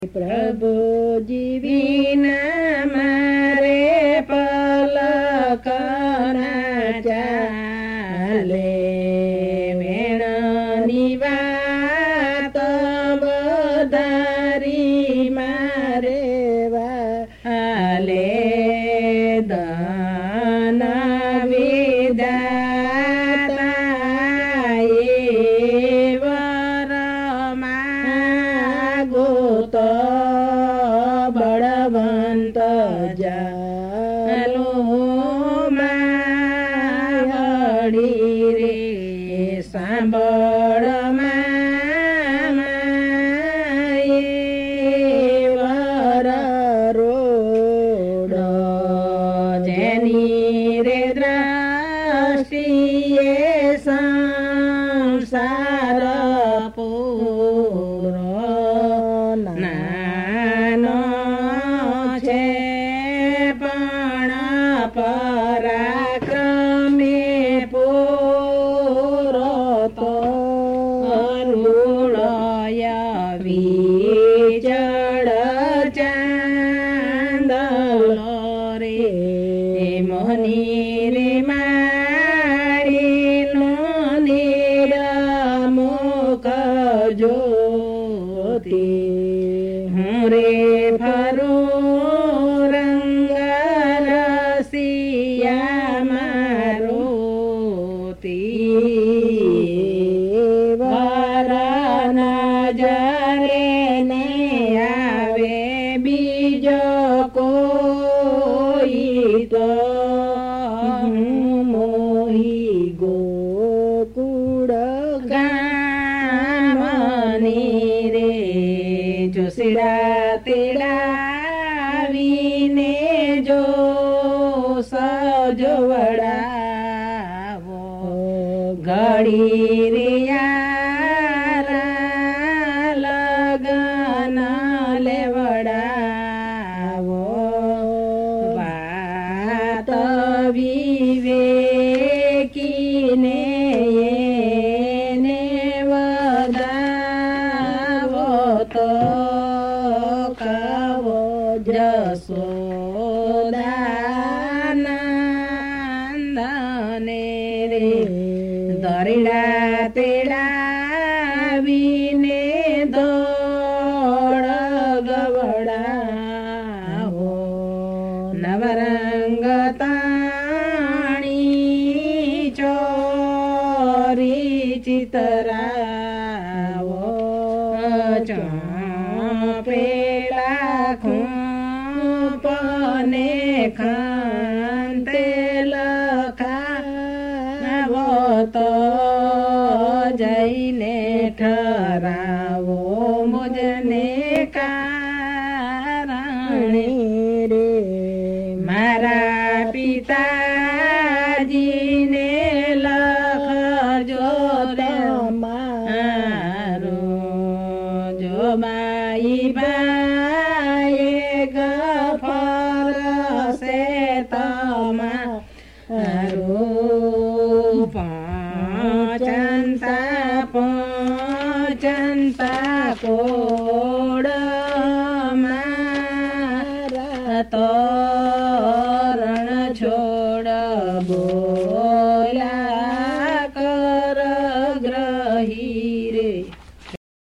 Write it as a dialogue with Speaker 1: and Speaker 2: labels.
Speaker 1: પ્રભુજી વિના મારે પલક ના ચાલે, વેણની વાત વધારી મારે વાલે, દાન વિધાતા તો બળવંત જાલો માડી રે, સાંભળ વર રોડ, જેની રે દ્રષ્ટિએ સંસાર નાનો છે પણ પરાક્રમે પૂરો તો રૂળય વિચળ ચાંદલો રે, મોહની રે માડીનો નિરમુખ જ્યોતિ, રે ફરું રંગ રસિયા મારુતિ, વર નજરે ને આવે બીજો કોઈ તો મોહી ગોકુળ ગામની રે, જોશીડા તેડાવીને જો સજવડાવો, ઘડી રિયારા લગન લેવડાવો, વાત વિવેકીને એને વધાવો તો જશોદાનંદને રે, દરીડા તેડાવીને દોડ ગવડાવો, નવરંગ તાણી ચોરી ચિતરાવો, પેલા ખૂંપને ખાંતે લખાવો તો જઈને ઠરાવો, મુજને કારણે રે, મારા પિતાજીને લખજો મારો, જો માઈ બાએ ગફર સે તમારું, પંચંતા કોડ મારા તો